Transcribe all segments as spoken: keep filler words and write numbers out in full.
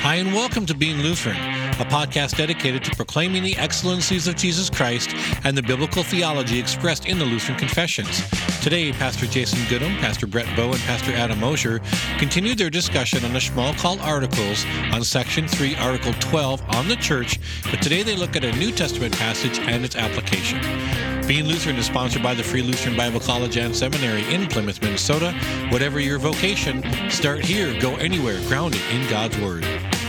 Hi, and welcome to Being Lutheran, a podcast dedicated to proclaiming the excellencies of Jesus Christ and the biblical theology expressed in the Lutheran Confessions. Today, Pastor Jason Goodham, Pastor Brett Bowe, and Pastor Adam Mosher continue their discussion on the Schmalkald Articles on Section three, Article twelve on the Church, but today they look at a New Testament passage and its application. Being Lutheran is sponsored by the Free Lutheran Bible College and Seminary in Plymouth, Minnesota. Whatever your vocation, start here, go anywhere, grounded in God's Word.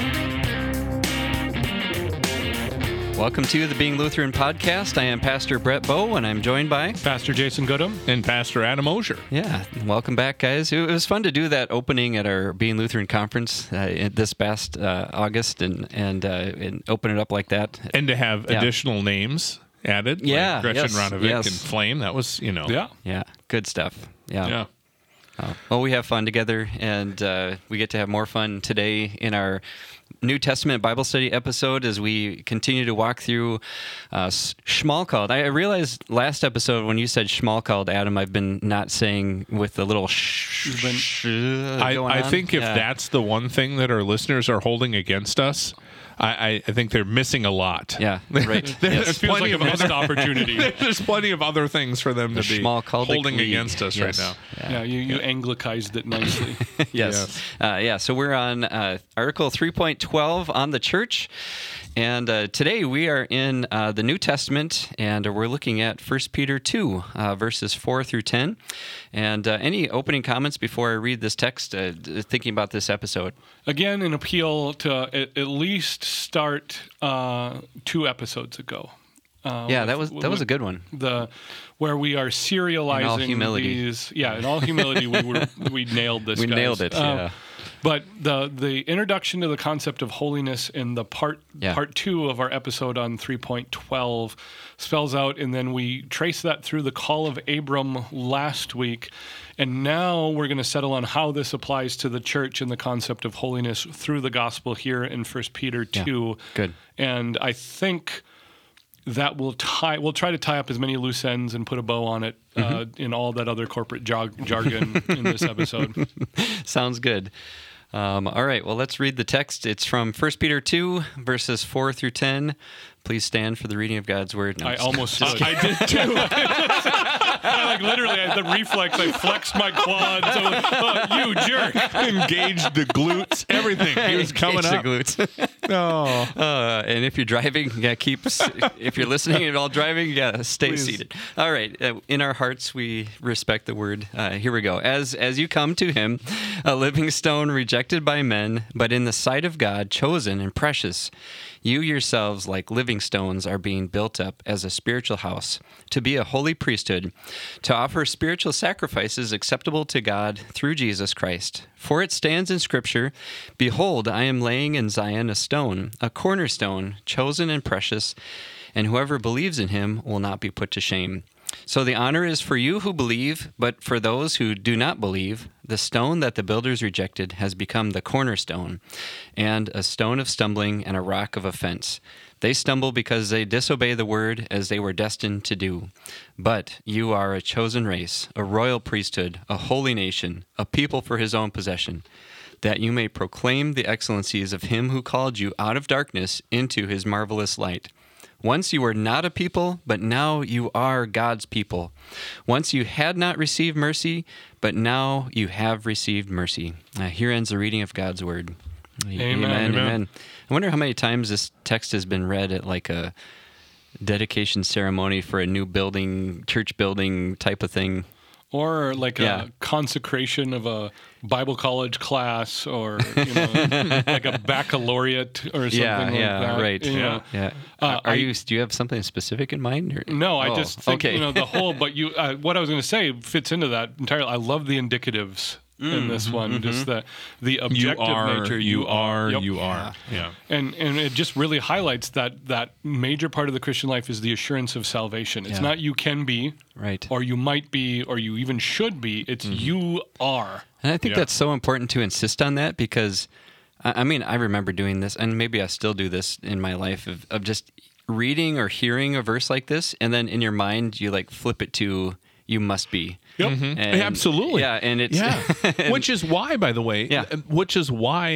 Welcome to the Being Lutheran podcast. I am Pastor Brett Bowe, and I'm joined by Pastor Jason Goodham and Pastor Adam Mosher. Yeah, welcome back, guys. It was fun to do that opening at our Being Lutheran conference uh, this past uh, August, and and, uh, and open it up like that, and to have yeah. additional names added. Yeah, like Gretchen yes, Ronovic yes. and Flame. That was, you know, yeah, yeah, good stuff. Yeah. Yeah. Oh, well, we have fun together, and uh, we get to have more fun today in our New Testament Bible study episode as we continue to walk through uh, Schmalkald. I realized last episode when you said Schmalkald, Adam, I've been not saying with the little sh. Been, sh I, going I on. think if yeah. that's the one thing that our listeners are holding against us, I, I think they're missing a lot. Yeah, right. There's yes. Feels plenty like of a missed other, opportunity. There's plenty of other things for them the to be Schmalkaldic holding League. against us yes. right now. Yeah, yeah you, you anglicized it nicely. yes. yes. Uh, yeah, so we're on uh, Article three point twelve on the church. And uh, today we are in uh, the New Testament, and we're looking at First Peter two, uh, verses four through ten. And uh, any opening comments before I read this text, uh, thinking about this episode? Again, an appeal to at, at least start uh, two episodes ago. Uh, yeah, with, that was that was a good one. The where we are serializing in all humility. these. Yeah, in all humility, we were we nailed this. We guys. nailed it. Uh, yeah. But the the introduction to the concept of holiness in the part yeah. part two of our episode on three point twelve spells out, and then we trace that through the call of Abram last week, and now we're going to settle on how this applies to the church and the concept of holiness through the gospel here in First Peter two. Yeah. Good. And I think that will tie. We'll try to tie up as many loose ends and put a bow on it mm-hmm. uh, in all that other corporate jog- jargon in this episode. Sounds good. Um, all right, well, let's read the text. It's from First Peter two, verses four through ten. Please stand for the reading of God's word. No, I just, almost just I did too. I, like literally, I, the reflex, I flexed my quads. So, oh, you jerk. Engaged the glutes, everything. He was coming Engage up. The glutes. No. Uh, and if you're driving, yeah, keep. If you're listening and all driving, yeah, stay Please. seated. All right. Uh, in our hearts, we respect the word. Uh, here we go. As as you come to Him, a living stone rejected by men, but in the sight of God, chosen and precious. You yourselves, like living stones, are being built up as a spiritual house, to be a holy priesthood, to offer spiritual sacrifices acceptable to God through Jesus Christ. For it stands in Scripture, Behold, I am laying in Zion a stone, a cornerstone, chosen and precious, and whoever believes in him will not be put to shame. So the honor is for you who believe, but for those who do not believe, the stone that the builders rejected has become the cornerstone, and a stone of stumbling and a rock of offense. They stumble because they disobey the word as they were destined to do. But you are a chosen race, a royal priesthood, a holy nation, a people for his own possession, that you may proclaim the excellencies of him who called you out of darkness into his marvelous light. Once you were not a people, but now you are God's people. Once you had not received mercy, but now you have received mercy. Uh, here ends the reading of God's word. Amen. Amen. Amen. Amen. I wonder how many times this text has been read at like a dedication ceremony for a new building, church building type of thing. Or like Yeah. a consecration of a Bible college class, or you know, like a baccalaureate or something Yeah, like yeah, that. right. You know. Yeah. Uh, Are I- you? Do you have something specific in mind? Or? No, I Oh, just think okay. you know the whole. But you, uh, what I was going to say fits into that entirely. I love the indicatives in this one. mm-hmm. Just the the You objective are, nature. you are, Yep. you are. Yeah. And and it just really highlights that that major part of the Christian life is the assurance of salvation. It's Yeah. not you can be, Right. or you might be, or you even should be. It's you are. And I think Yeah. that's so important to insist on that because, I I mean, I remember doing this, and maybe I still do this in my life, of, of just reading or hearing a verse like this, and then in your mind, you like flip it to, you must be. Yep. And- Absolutely. Yeah, and it's... Yeah. and- Which is why, by the way, Yeah. which is why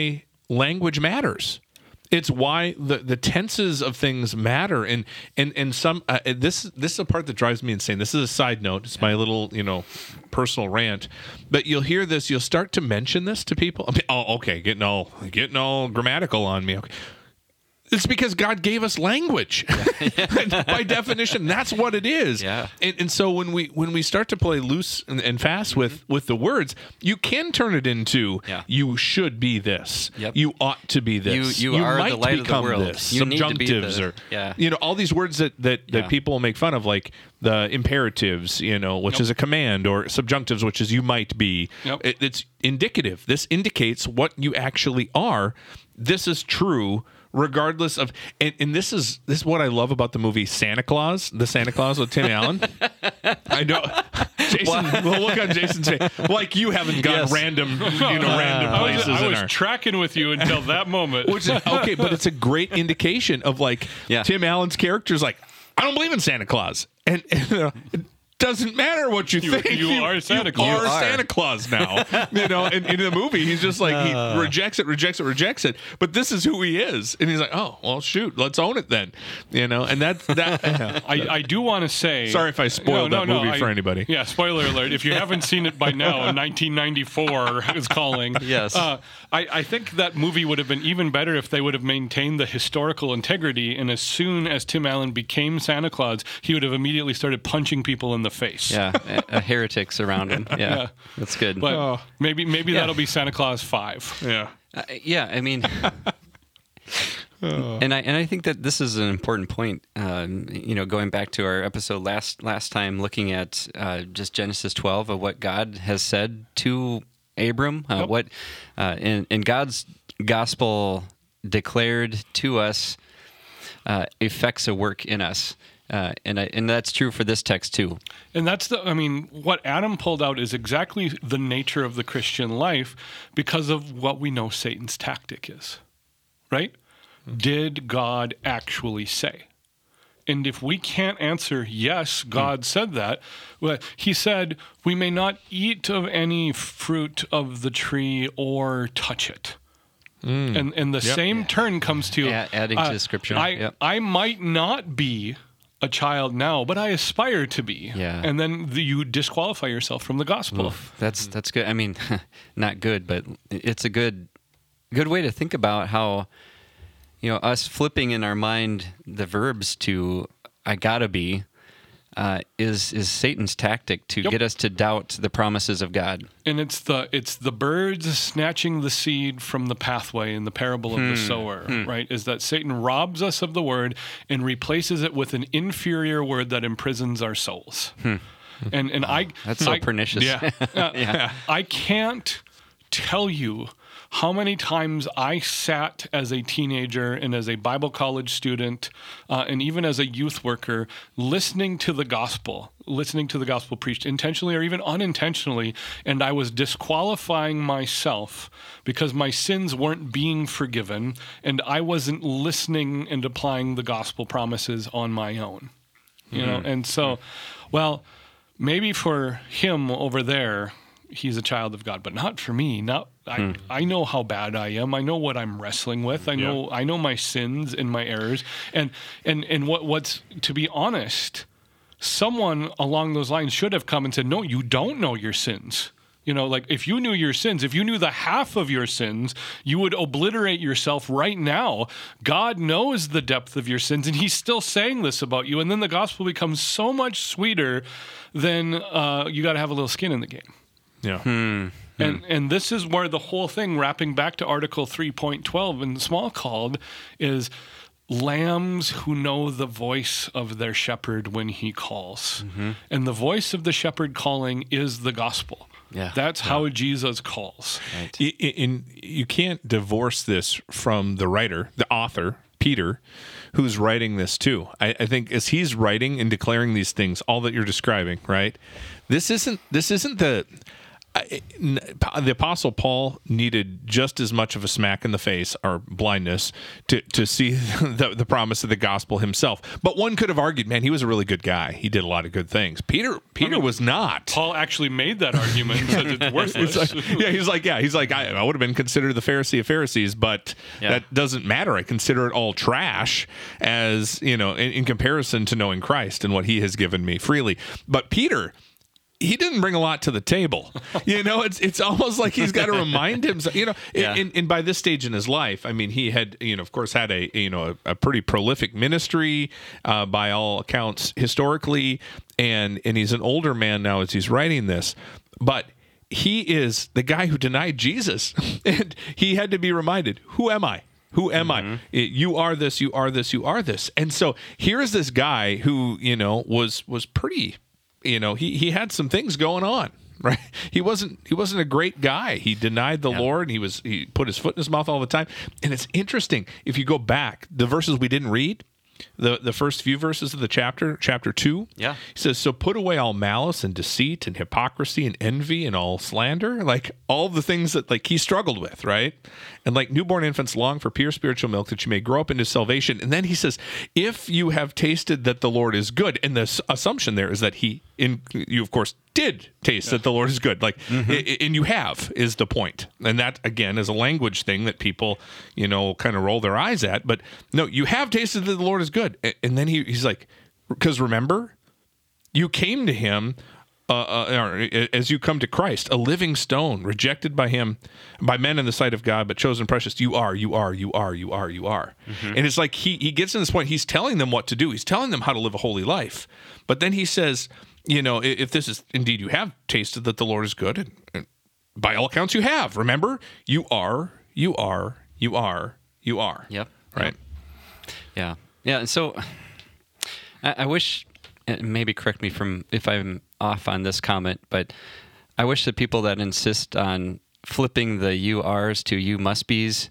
language matters. It's why the, the tenses of things matter, and and and some uh, this this is a part that drives me insane. This is a side note. It's my little you know personal rant, but you'll hear this. You'll start to mention this to people. I mean, oh, okay, getting all getting all grammatical on me. Okay. It's because God gave us language. Yeah. By definition, that's what it is. Yeah. And, and so when we when we start to play loose and, and fast mm-hmm. with with the words, you can turn it into yeah. you should be this. Yep. You ought to be this. You, you, are might the light become of the world. this. You Subjunctives the, or yeah. you know all these words that that, that yeah. people make fun of, like the imperatives, you know, which yep. is a command, or subjunctives, which is you might be. Yep. It, it's indicative. This indicates what you actually are. This is true. Regardless of, and, and this is this is what I love about the movie Santa Claus, the Santa Claus with Tim Allen. I know, Jason. We'll look on Jason's face, like you haven't gone Yes. random, you know, random I places. was, I in was our, tracking with you until that moment. which is okay, but it's a great indication of like Yeah. Tim Allen's character is like, I don't believe in Santa Claus, and, and uh, it doesn't matter what you, You- think. you are Santa Claus. You You are are. Santa Claus now. You know, and in the movie, he's just like he rejects it, rejects it, rejects it. But this is who he is, and he's like, oh well, shoot, let's own it then. You know, and that's that. I, I do want to say. Sorry if I spoiled No, that no, no, movie I- for anybody. Yeah, spoiler alert. If you haven't seen it by now, nineteen ninety-four is calling. Yes. Uh, I, I think that movie would have been even better if they would have maintained the historical integrity. And as soon as Tim Allen became Santa Claus, he would have immediately started punching people in the face. Yeah, a, a heretics around him. Yeah, Yeah. that's good. But Oh. maybe maybe Yeah. that'll be Santa Claus five. Yeah. Uh, yeah, I mean, and I and I think that this is an important point. Um, you know, going back to our episode last last time, looking at uh, just Genesis twelve of what God has said to Abram, uh, Yep. what uh, in in God's gospel declared to us uh, effects a work in us. Uh, and I, and that's true for this text too. And that's the, I mean, what Adam pulled out is exactly the nature of the Christian life because of what we know Satan's tactic is, right? Mm-hmm. Did God actually say? And if we can't answer, yes, God mm. said that, well, he said, we may not eat of any fruit of the tree or touch it. Mm. And and the Yep. same turn comes to A- adding uh, to scripture. I, Yep. I might not be a child now, but I aspire to be. Yeah. And then the, you disqualify yourself from the gospel. Oof, that's that's good. I mean, not good, but it's a good good way to think about how, you know, us flipping in our mind the verbs to "I gotta be" uh, is is Satan's tactic to Yep. get us to doubt the promises of God. And it's the it's the birds snatching the seed from the pathway in the parable of Hmm. the sower, right? Is that Satan robs us of the word and replaces it with an inferior word that imprisons our souls. And and I That's so I, pernicious. Yeah. Uh, I can't tell you how many times I sat as a teenager and as a Bible college student uh, and even as a youth worker listening to the gospel, listening to the gospel preached intentionally or even unintentionally, and I was disqualifying myself because my sins weren't being forgiven and I wasn't listening and applying the gospel promises on my own. You mm-hmm. know, and so, well, maybe for him over there, he's a child of God, but not for me. Not I, hmm. I know how bad I am. I know what I'm wrestling with. I know yeah. I know my sins and my errors. And and and what what's to be honest, someone along those lines should have come and said, "No, you don't know your sins." You know, like if you knew your sins, if you knew the half of your sins, you would obliterate yourself right now. God knows the depth of your sins, and he's still saying this about you. And then the gospel becomes so much sweeter than uh, you got to have a little skin in the game. Yeah. Hmm. And and this is where the whole thing, wrapping back to Article three point twelve in small called, is lambs who know the voice of their shepherd when he calls. Mm-hmm. And the voice of the shepherd calling is the gospel. Yeah. That's yeah. how Jesus calls. Right. And you can't divorce this from the writer, the author, Peter, who's writing this too. I, I think as he's writing and declaring these things, all that you're describing, right? This isn't this isn't the I, the Apostle Paul needed just as much of a smack in the face or blindness to, to see the, the promise of the gospel himself. But one could have argued, man, he was a really good guy. He did a lot of good things. Peter Peter I mean, was not. Paul actually made that argument and said it's worthless. It's like, yeah, he's like, yeah, he's like, I, I would have been considered the Pharisee of Pharisees, but yeah. that doesn't matter. I consider it all trash as, you know, in, in comparison to knowing Christ and what he has given me freely. But Peter, he didn't bring a lot to the table. You know, it's it's almost like he's got to remind himself, you know, yeah. and, and by this stage in his life, I mean, he had, you know, of course, had a, you know, a, a pretty prolific ministry uh, by all accounts historically. And, and he's an older man now as he's writing this. But he is the guy who denied Jesus. And he had to be reminded, who am I? Who am mm-hmm. I? You are this, you are this, you are this. And so here's this guy who, you know, was was pretty... You know, he, he had some things going on, right? He wasn't he wasn't a great guy. He denied the yeah. Lord. He was he put his foot in his mouth all the time. And it's interesting if you go back, the verses we didn't read, the the first few verses of the chapter, chapter two. Yeah, he says, "So put away all malice and deceit and hypocrisy and envy and all slander," like all the things that like he struggled with, right? And like newborn infants long for pure spiritual milk that you may grow up into salvation. And then he says, "If you have tasted that the Lord is good," and the assumption there is that he, in you of course did taste yeah. that the Lord is good, like, mm-hmm. I- and you have is the point. And that again is a language thing that people, you know, kind of roll their eyes at. But no, you have tasted that the Lord is good. And then he, he's like, because remember, you came to him. Uh, uh, as you come to Christ, a living stone, rejected by him, by men in the sight of God, but chosen precious. You are, you are, you are, you are, you are. Mm-hmm. And it's like he he gets to this point, he's telling them what to do. He's telling them how to live a holy life. But then he says, you know, if this is indeed you have tasted that the Lord is good, and, and by all accounts you have. Remember, you are, you are, you are, you are. Yep. Right. Yeah. Yeah. And so I, I wish, and maybe correct me from if I'm off on this comment, but I wish that people that insist on flipping the you are's to you must be's,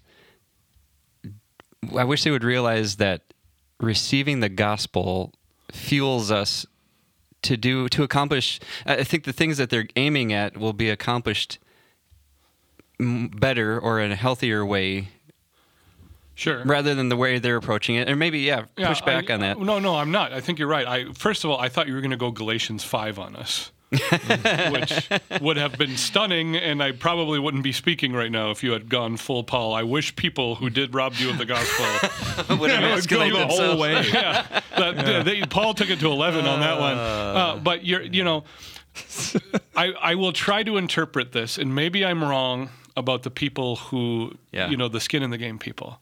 I wish they would realize that receiving the gospel fuels us to do, to accomplish, I think the things that they're aiming at will be accomplished better or in a healthier way. Sure. Rather than the way they're approaching it. Or maybe, yeah, yeah push back I, on that. No, no, I'm not. I think you're right. I First of all, I thought you were going to go Galatians five on us, which would have been stunning, and I probably wouldn't be speaking right now if you had gone full Paul. I wish people who did rob you of the gospel would have escalated the whole way. yeah. That, yeah. They, Paul took it to eleven on that one. Uh, but, you're, you know, I, I will try to interpret this, and maybe I'm wrong about the people who, yeah. you know, the skin in the game people.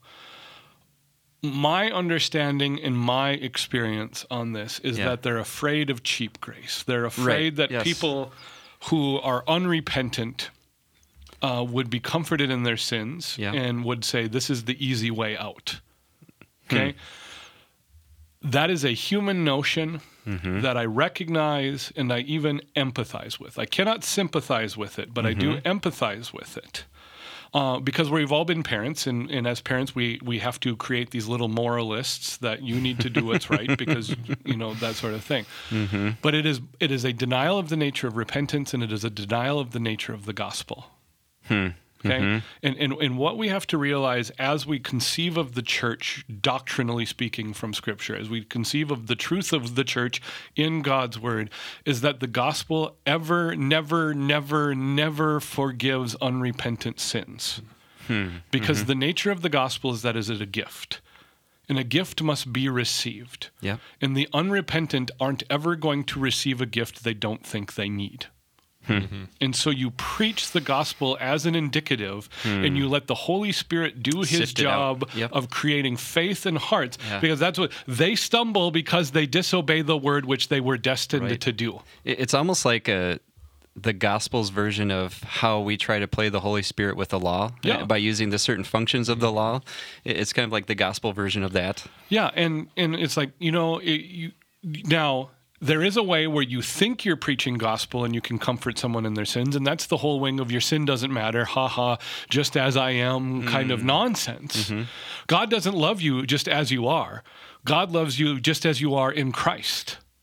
My understanding and my experience on this is yeah. that they're afraid of cheap grace. They're afraid right. that yes. people who are unrepentant uh, would be comforted in their sins yeah. and would say, this is the easy way out. Okay? Hmm. That is a human notion mm-hmm. that I recognize and I even empathize with. I cannot sympathize with it, but mm-hmm. I do empathize with it. Uh, because we've all been parents, and, and as parents, we, we have to create these little moralists that you need to do what's right because, you know, that sort of thing. Mm-hmm. But it is it is a denial of the nature of repentance, and it is a denial of the nature of the gospel. Hmm. Okay? Mm-hmm. And, and and what we have to realize as we conceive of the church, doctrinally speaking from Scripture, as we conceive of the truth of the church in God's Word, is that the gospel ever, never, never, never forgives unrepentant sins. Hmm. Because mm-hmm. the nature of the gospel is that it is a gift. And a gift must be received. Yeah. And the unrepentant aren't ever going to receive a gift they don't think they need. Mm-hmm. And so you preach the gospel as an indicative, hmm. and you let the Holy Spirit do his Sift job yep. of creating faith in hearts, yeah. because that's what they stumble because they disobey the word which they were destined right. to do. It's almost like a the gospel's version of how we try to play the Holy Spirit with the law yeah. by using the certain functions of the law. It's kind of like the gospel version of that. Yeah, and and it's like, you know, it, you now. There is a way where you think you're preaching gospel and you can comfort someone in their sins, and that's the whole wing of your sin doesn't matter, ha ha, just as I am mm. kind of nonsense. Mm-hmm. God doesn't love you just as you are. God loves you just as you are in Christ.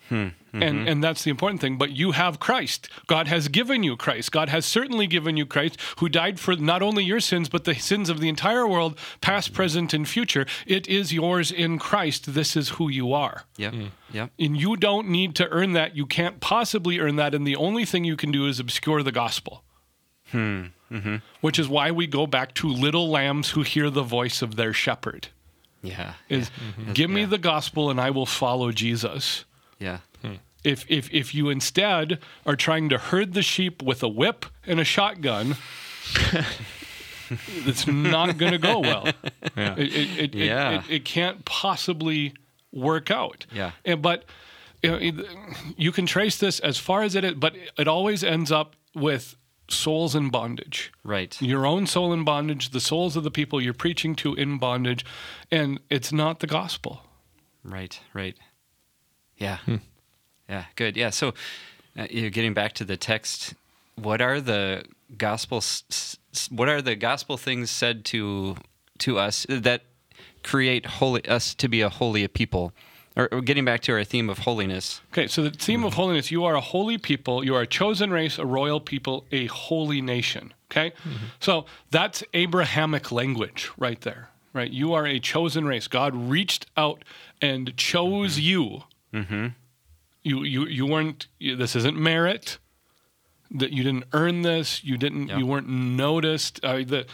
Hmm. Mm-hmm. And and that's the important thing. But you have Christ. God has given you Christ. God has certainly given you Christ, who died for not only your sins, but the sins of the entire world, past, present, and future. It is yours in Christ. This is who you are. Yep. Mm. Yep. And you don't need to earn that. You can't possibly earn that. And the only thing you can do is obscure the gospel. Hmm. Mm-hmm. Which is why we go back to little lambs who hear the voice of their shepherd. Yeah. Is yeah. Mm-hmm. give me yeah. the gospel and I will follow Jesus. Yeah. Hmm. If if if you instead are trying to herd the sheep with a whip and a shotgun, it's not going to go well. Yeah. It, it, it, yeah. it, it, it can't possibly work out. Yeah. And, but you know, it, you can trace this as far as it is, but it always ends up with souls in bondage. Right. Your own soul in bondage, the souls of the people you're preaching to in bondage, and it's not the gospel. Right, right. Yeah. Hmm. Yeah, good. Yeah, so uh, you know, getting back to the text, what are the gospel s- what are the gospel things said to to us that create holy us to be a holy people? Or, or getting back to our theme of holiness. Okay, so the theme mm-hmm. of holiness, you are a holy people, you are a chosen race, a royal people, a holy nation. Okay? Mm-hmm. So that's Abrahamic language right there. Right? You are a chosen race. God reached out and chose mm-hmm. you. Mm-hmm. You you you weren't. You, this isn't merit. That you didn't earn this. You didn't. Yep. You weren't noticed. Uh, the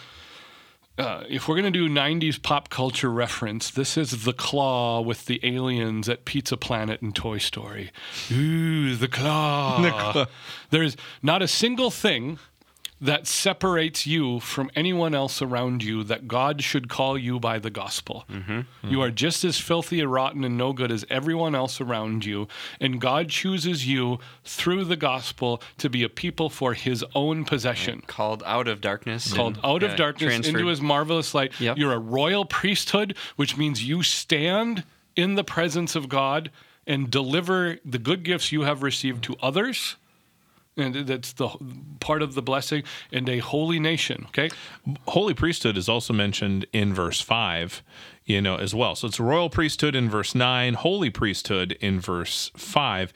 uh, if we're gonna do nineties pop culture reference, this is the claw with the aliens at Pizza Planet and Toy Story. Ooh, the claw. the claw. There's not a single thing that separates you from anyone else around you that God should call you by the gospel. Mm-hmm. Mm-hmm. You are just as filthy and rotten and no good as everyone else around you, and God chooses you through the gospel to be a people for his own possession. Right. Called out of darkness. Called and, out yeah, of darkness transferred. into his marvelous light. Yep. You're a royal priesthood, which means you stand in the presence of God and deliver the good gifts you have received to others. And that's the part of the blessing, and a holy nation, okay? Holy priesthood is also mentioned in verse five, you know, as well. So it's royal priesthood in verse nine, holy priesthood in verse five.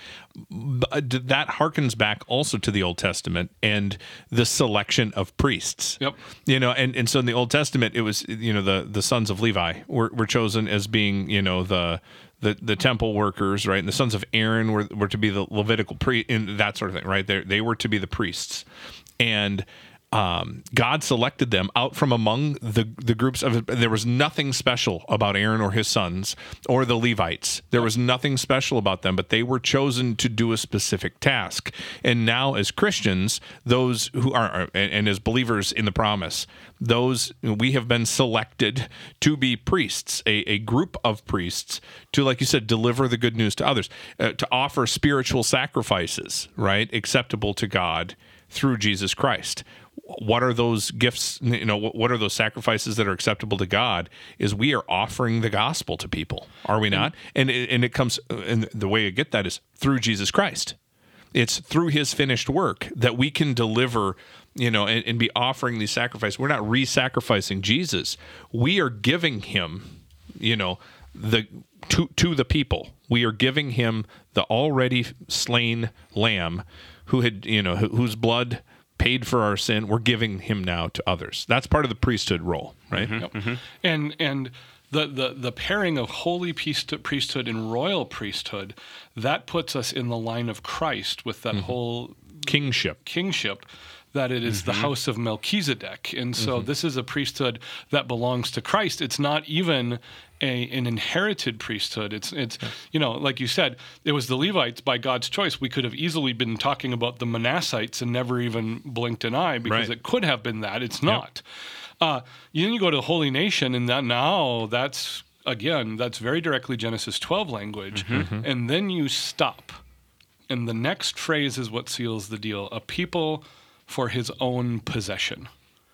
That harkens back also to the Old Testament and the selection of priests. Yep. You know, and, and so in the Old Testament, it was, you know, the, the sons of Levi were, were chosen as being, you know, the... The, the temple workers, right, and the sons of Aaron were, were to be the Levitical priest, and that sort of thing, right? They they were to be the priests, and um, God selected them out from among the the groups of. There was nothing special about Aaron or his sons or the Levites. There was nothing special about them, but they were chosen to do a specific task. And now, as Christians, those who are and, and as believers in the promise, those we have been selected to be priests, a, a group of priests to, like you said, deliver the good news to others, uh, to offer spiritual sacrifices, right, acceptable to God through Jesus Christ. What are those gifts, you know, what are those sacrifices that are acceptable to God? Is we are offering the gospel to people, are we not? And it, and it comes, and the way you get that is through Jesus Christ. It's through his finished work that we can deliver, you know, and, and be offering these sacrifices. We're not re-sacrificing Jesus. We are giving him, you know, the to to the people. We are giving him the already slain lamb who had, you know, whose blood paid for our sin. We're giving him now to others. That's part of the priesthood role, right? Mm-hmm. Yep. Mm-hmm. And and the, the the pairing of holy priesthood and royal priesthood, that puts us in the line of Christ with that mm-hmm. whole kingship. Kingship. That it is mm-hmm. the house of Melchizedek. And so mm-hmm. this is a priesthood that belongs to Christ. It's not even a, an inherited priesthood. It's, it's yeah. you know, like you said, it was the Levites by God's choice. We could have easily been talking about the Manassites and never even blinked an eye because right. it could have been that. It's not. Yep. Uh, then you go to the Holy Nation, and that now that's, again, that's very directly Genesis twelve language. Mm-hmm. And then you stop. And the next phrase is what seals the deal. A people for his own possession.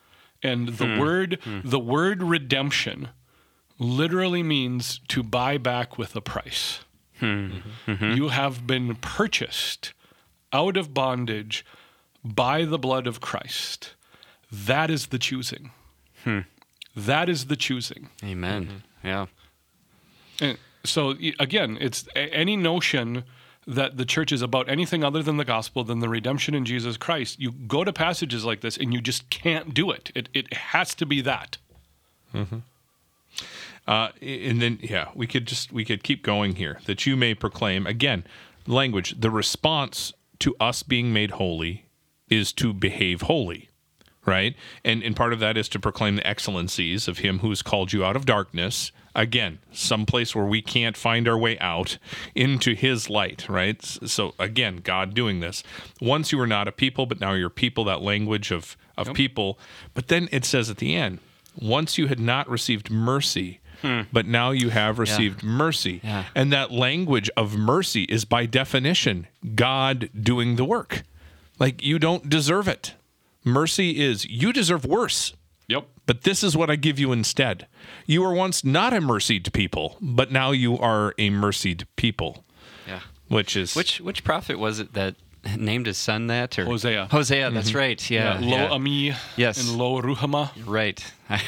And the hmm. word hmm. the word redemption literally means to buy back with a price. Hmm. Mm-hmm. You have been purchased out of bondage by the blood of Christ. That is the choosing. Hmm. That is the choosing. Amen. Mm-hmm. Yeah. And so again, it's any notion that the church is about anything other than the gospel, than the redemption in Jesus Christ, you go to passages like this and you just can't do it. It, it has to be that. Mm-hmm. Uh, and then, yeah, we could just, we could keep going here. That you may proclaim, again, language, the response to us being made holy is to behave holy, right? And, and part of that is to proclaim the excellencies of him who has called you out of darkness. Again, some place where we can't find our way out into his light, right? So again, God doing this. Once you were not a people, but now you're people, that language of, of yep. people. But then it says at the end, once you had not received mercy, Hmm. but now you have received yeah. mercy. Yeah. And that language of mercy is by definition God doing the work. Like, you don't deserve it. Mercy is, you deserve worse. Yep. But this is what I give you instead. You were once not a mercied people, but now you are a mercied people. Yeah. Which is... Which which prophet was it that named his son that? Or? Hosea. Hosea, that's mm-hmm. right. Yeah. yeah. Lo yeah. Ami yes. and Lo Ruhama. Right.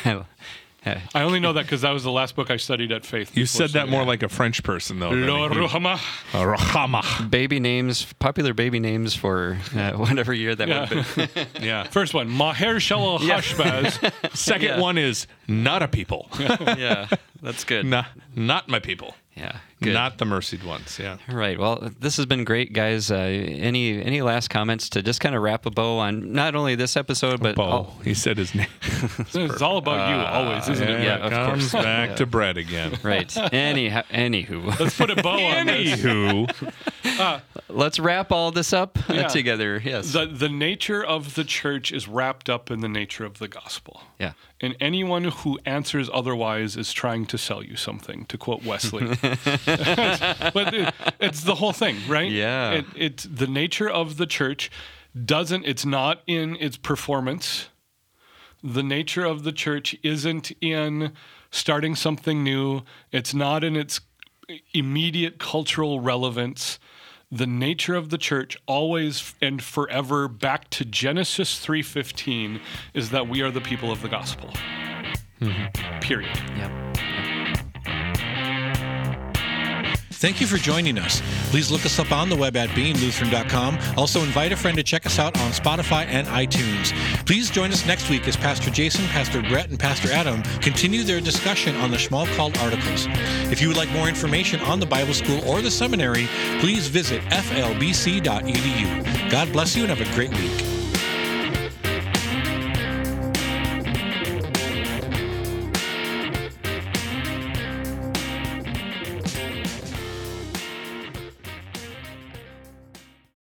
I only know that because that was the last book I studied at Faith. You said that more yeah. like a French person, though. Lo Ruhama. Ruhama. Baby names, popular baby names for uh, whatever year that yeah. would have been. yeah. First one, Maher Shalal Hashbaz. Second yeah. one is not a people. yeah, that's good. Not, not my people. Yeah, good. Not the mercied ones. Yeah. Right. Well, this has been great, guys. Uh, any any last comments to just kind of wrap a bow on not only this episode, but bow. All... He said his name. It's all about you, always, isn't yeah, it? Yeah, of comes course. back yeah. to bread again. Right. Any anywho. Let's put a bow on this. Anywho. Uh, Let's wrap all this up uh, yeah. together. Yes. The the nature of the church is wrapped up in the nature of the gospel. Yeah. And anyone who answers otherwise is trying to sell you something, to quote Wesley. But it, it's the whole thing, right? Yeah. It, it's the nature of the church doesn't, it's not in its performance. The nature of the church isn't in starting something new. It's not in its immediate cultural relevance. The nature of the church, always and forever, back to Genesis three fifteen, is that we are the people of the gospel. Mm-hmm. Period. Yep. Thank you for joining us. Please look us up on the web at being lutheran dot com. Also, invite a friend to check us out on Spotify and iTunes. Please join us next week as Pastor Jason, Pastor Brett, and Pastor Adam continue their discussion on the Schmalkald articles. If you would like more information on the Bible School or the seminary, please visit f l b c dot e d u. God bless you and have a great week.